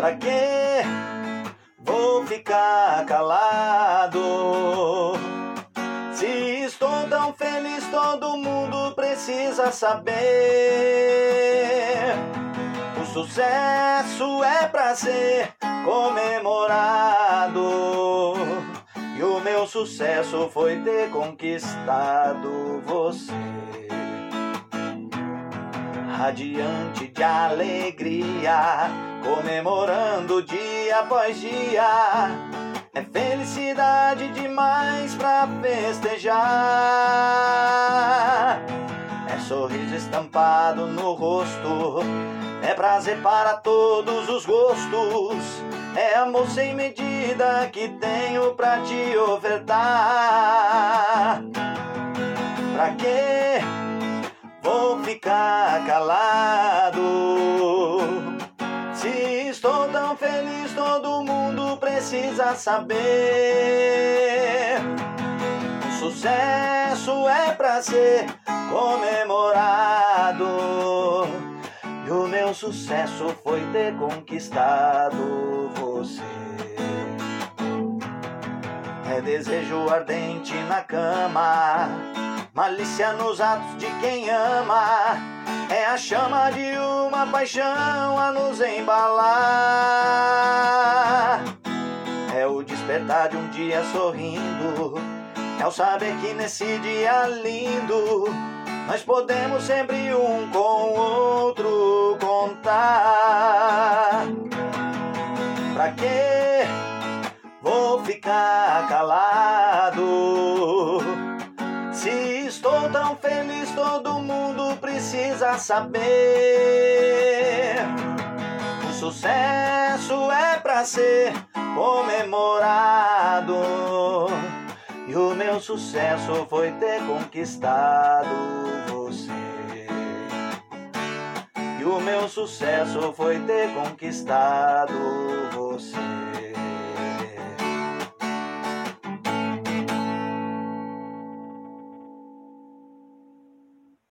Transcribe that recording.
Pra que vou ficar calado? Se estou tão feliz, todo mundo precisa saber. O sucesso é pra ser comemorado, e o meu sucesso foi ter conquistado você. Radiante de alegria, comemorando dia após dia. É felicidade demais pra festejar. É sorriso estampado no rosto, é prazer para todos os gostos. É amor sem medida que tenho pra te ofertar. Pra que vou ficar calado? Se estou tão feliz, todo mundo precisa saber. O sucesso é pra ser comemorado, e o meu sucesso foi ter conquistado você. É desejo ardente na cama, malícia nos atos de quem ama. É a chama de uma paixão a nos embalar. É o despertar de um dia sorrindo, é o saber que nesse dia lindo nós podemos sempre um com o outro contar. Pra que vou ficar calado? Se estou tão feliz, todo mundo precisa saber. O sucesso é pra ser comemorado, e o meu sucesso foi ter conquistado você. E o meu sucesso foi ter conquistado você.